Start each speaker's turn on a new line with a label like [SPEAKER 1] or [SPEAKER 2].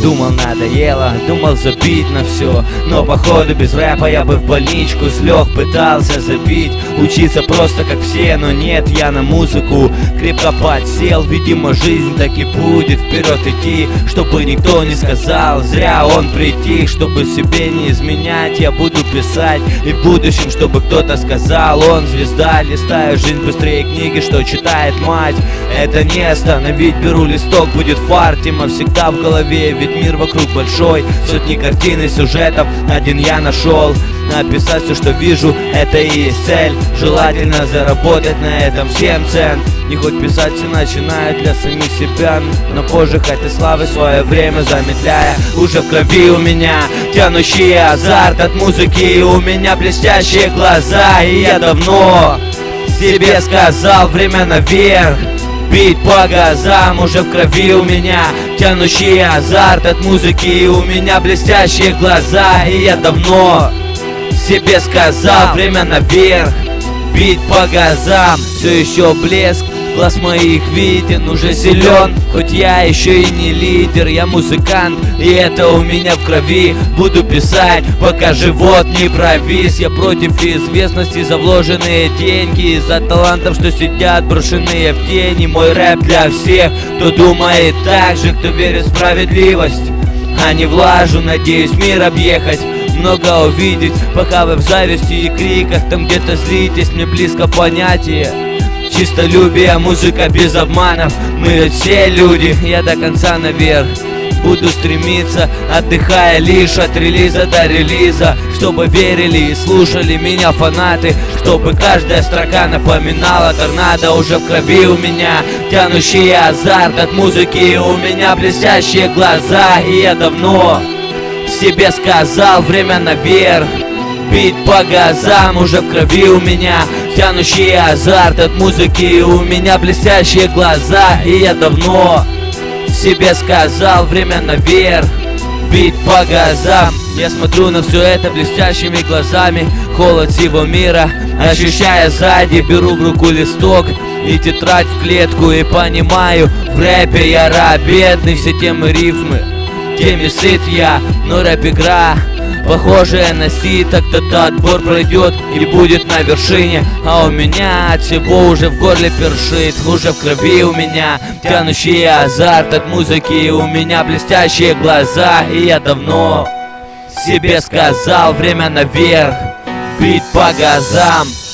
[SPEAKER 1] Думал, надоело, думал забить на все, но походу без рэпа я бы в больничку слег. Пытался забить, учиться просто как все, но нет, я на музыку крепко подсел. Видимо, жизнь так и будет вперед идти, чтобы никто не сказал, зря он притих. Чтобы себе не изменять, я буду писать, и в будущем, чтобы кто-то сказал, он звезда. Листаю жизнь быстрее книги, что читает мать. Это не остановить, беру листок, будет фар. Тема всегда в голове, ведь мир вокруг большой. Сотни картин и сюжетов, один я нашел. Написать все, что вижу, это и есть цель. Желательно заработать на этом всем цен. И хоть писать все начинают для самих себя, но позже хотят славы свое время замедляя. Уже в крови у меня тянущий азарт от музыки, у меня блестящие глаза. И я давно себе сказал, время наверх, бить по газам. Уже в крови у меня тянущий азарт от музыки, у меня блестящие глаза. И я давно себе сказал, время наверх, бить по газам. Все еще блеск глаз моих виден, уже силен, хоть я еще и не лидер. Я музыкант, и это у меня в крови. Буду писать, пока живот не провис. Я против известности за вложенные деньги, из-за талантов, что сидят брошенные в тени. Мой рэп для всех, кто думает так же, кто верит в справедливость, а не в лажу. Надеюсь мир объехать, много увидеть, пока вы в зависти и криках там где-то злитесь. Мне близко понятие чистолюбие, музыка без обманов. Мы ведь все люди, я до конца наверх буду стремиться, отдыхая лишь от релиза до релиза. Чтобы верили и слушали меня фанаты, чтобы каждая строка напоминала торнадо. Уже в крови у меня тянущий азарт от музыки, у меня блестящие глаза. И я давно себе сказал, время наверх, бить по газам. Уже в крови у меня тянущий азарт от музыки, у меня блестящие глаза. И я давно себе сказал, время наверх, бить по газам. Я смотрю на все это блестящими глазами, холод всего мира ощущая сзади. Беру в руку листок и тетрадь в клетку, и понимаю, в рэпе я раб бедный. Все темы рифмы, теми сыт я, но рэп-игра похожая на сито. Кто-то отбор пройдет и будет на вершине, а у меня от всего уже в горле першит. Уже в крови у меня тянущий азарт от музыки, у меня блестящие глаза. И я давно себе сказал, время наверх, бить по газам.